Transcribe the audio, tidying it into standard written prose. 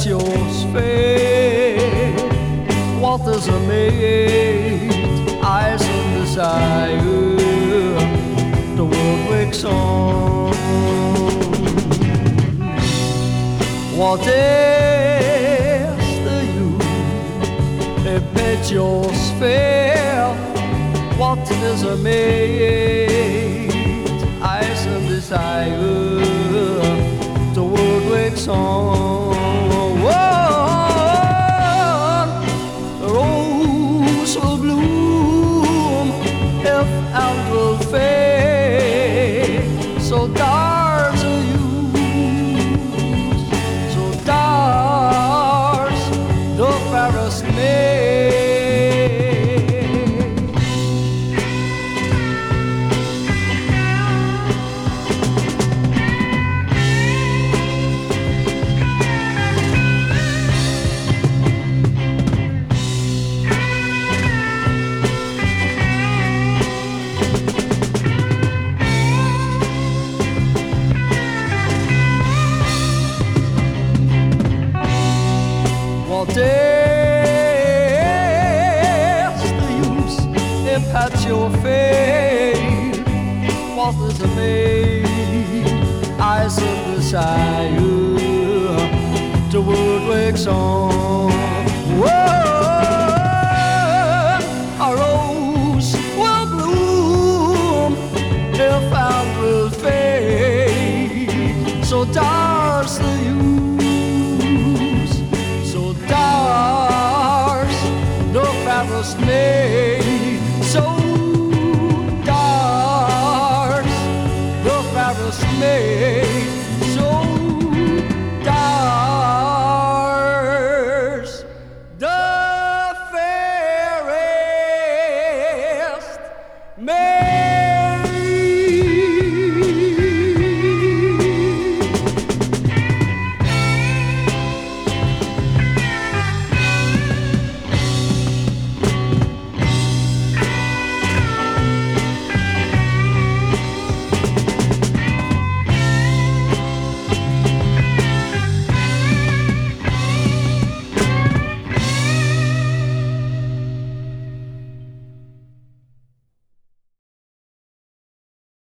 impetuous fate. What is a maid? Eyes and desire, the world wakes on. What is the youth? Impetuous fate. What is a maid? Eyes and desire, the world wakes on. The rose will bloom if and will fade. So dark are you, so dark the fairest maid. What is the use? Impetuous fate. What is a maid? Eyes of desire, the world wakes on. Whoa, a rose will bloom if and will fade. So dark's the use, so dark's the fairest maid. So dark's the fairest maid. So dark.